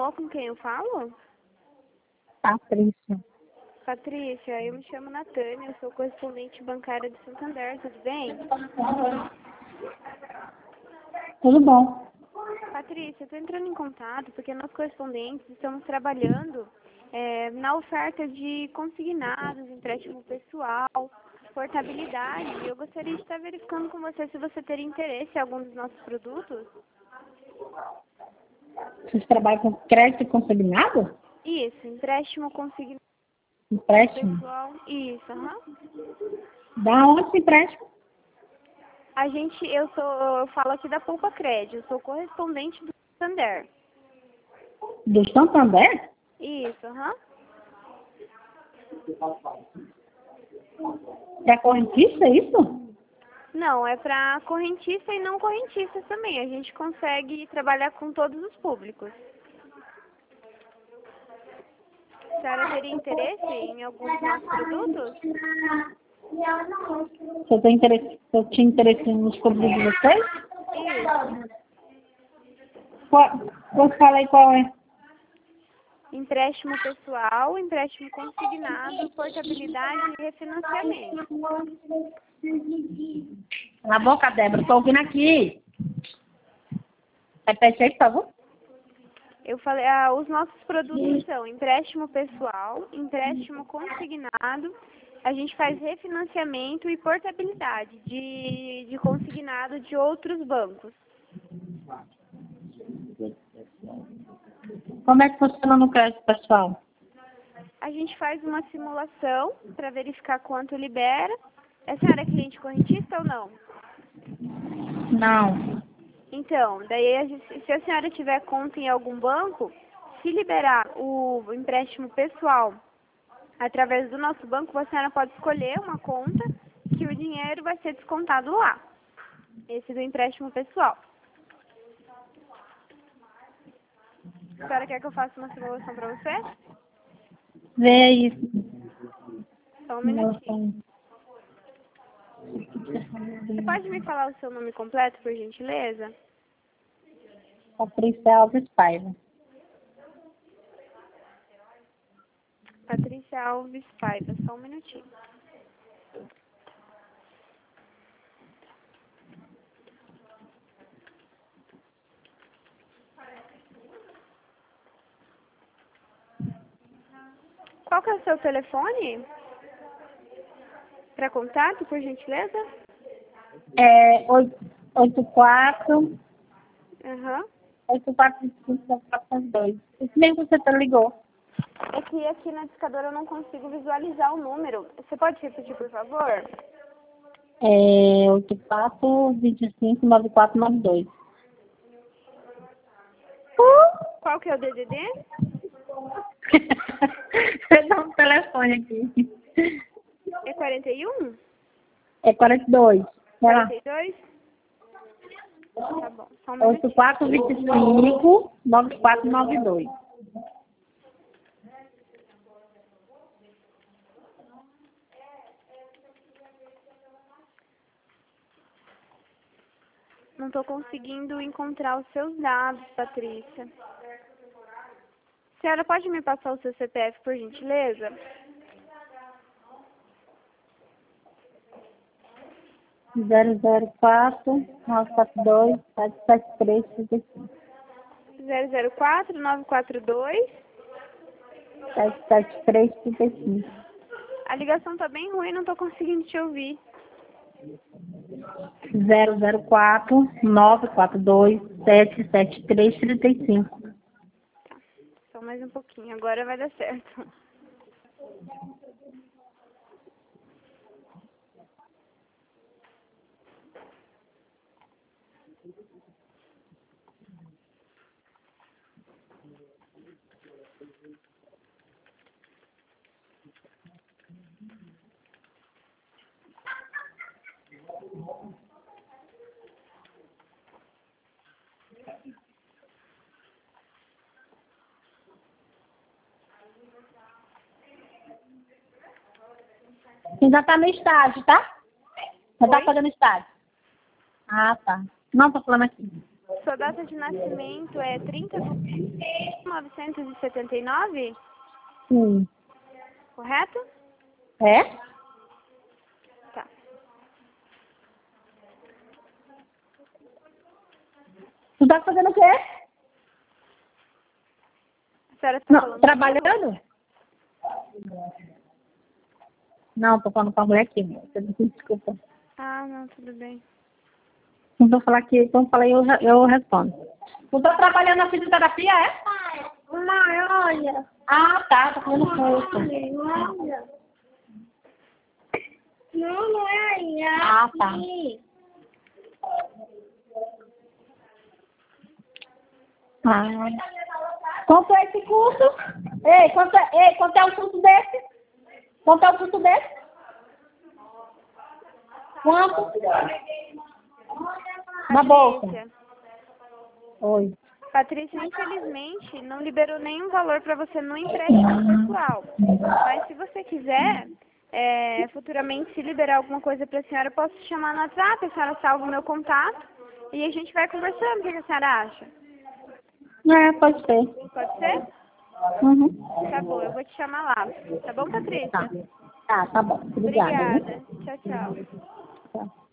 Qual com quem eu falo? Patrícia. Patrícia, eu me chamo Natânia, eu sou correspondente bancária do Santander, tudo bem? Tudo bom? Patrícia, eu estou entrando em contato porque nós correspondentes estamos trabalhando na oferta de consignados, empréstimo pessoal, portabilidade. E eu gostaria de estar verificando com você se você teria interesse em algum dos nossos produtos. Vocês trabalham com crédito consignado? Isso, empréstimo consignado Empréstimo? pessoal. Isso, aham. Da onde esse empréstimo? Eu falo aqui da Poupa Crédito, eu sou correspondente do Santander. Do Santander? Isso, aham. É correntista, é isso? Não, é para correntista e não correntistas também. A gente consegue trabalhar com todos os públicos. A senhora teria interesse em alguns dos nossos produtos? Você tinha interesse nos produtos de vocês? Isso. Você fala aí qual é? Empréstimo pessoal, empréstimo consignado, portabilidade e refinanciamento. Cala a boca, Débora, tô ouvindo aqui. Repete aí, por favor. Eu falei, os nossos produtos são empréstimo pessoal, empréstimo consignado, a gente faz refinanciamento e portabilidade de consignado de outros bancos. Como é que funciona no crédito pessoal? A gente faz uma simulação para verificar quanto libera. A senhora é cliente correntista ou não? Não. Então, daí se a senhora tiver conta em algum banco, se liberar o empréstimo pessoal através do nosso banco, a senhora pode escolher uma conta que o dinheiro vai ser descontado lá. Esse do empréstimo pessoal. A senhora quer que eu faça uma simulação para você? Vê aí. Só um minutinho. Você pode me falar o seu nome completo, por gentileza? Patrícia Alves Paiva. Patrícia Alves Paiva, só um minutinho. Qual que é o seu telefone? Para contato, por gentileza? É 84 Aham. 8425 Esse mesmo que você ligou. É que aqui na discadora eu não consigo visualizar o número. Você pode repetir, por favor? É 84259492. Qual que é o DDD? Você dá um telefone aqui. É 41? É 42. Vai lá. 42? Tá bom, só um minutinho. 84259492. Não estou conseguindo encontrar os seus dados, Patrícia. A senhora pode me passar o seu CPF, por gentileza? 004-942-773-35. 004-942. 773-35. A ligação tá bem ruim, não estou conseguindo te ouvir. 004-942-773-35. Tá, só mais um pouquinho, agora vai dar certo. Ainda tá no estágio, tá? Já tá Oi? fazendo estágio. Ah, tá. Não, tô falando aqui. Sua data de nascimento é 30 de 1979, Sim. correto? É? Tá. Tu tá fazendo o quê? A senhora está Não, falando comigo? trabalhando? Não, tô falando com a mulher aqui, moça. Desculpa. Ah, não, tudo bem. Não vou falar aqui, então falei, eu respondo. Tu tá trabalhando na fisioterapia, é? Não, olha. Ah, tá, tô fazendo curso. Não, não é aí. Ah, tá. Ah. Quanto é esse curso? Ei, quanto é o curso desse? Quanto é o curso desse? Quanto? Na bolsa. Patrícia, Oi. Patrícia, infelizmente, não liberou nenhum valor para você no empréstimo pessoal. Mas se você quiser, futuramente, se liberar alguma coisa para a senhora, eu posso te chamar no WhatsApp, a senhora salva o meu contato e a gente vai conversando. O que a senhora acha? É, pode ser. Pode ser? Uhum. Tá bom, eu vou te chamar lá. Tá bom, Tá. Patrícia? Tá bom. Obrigada, viu? Obrigada. Tchau, tchau. Tchau.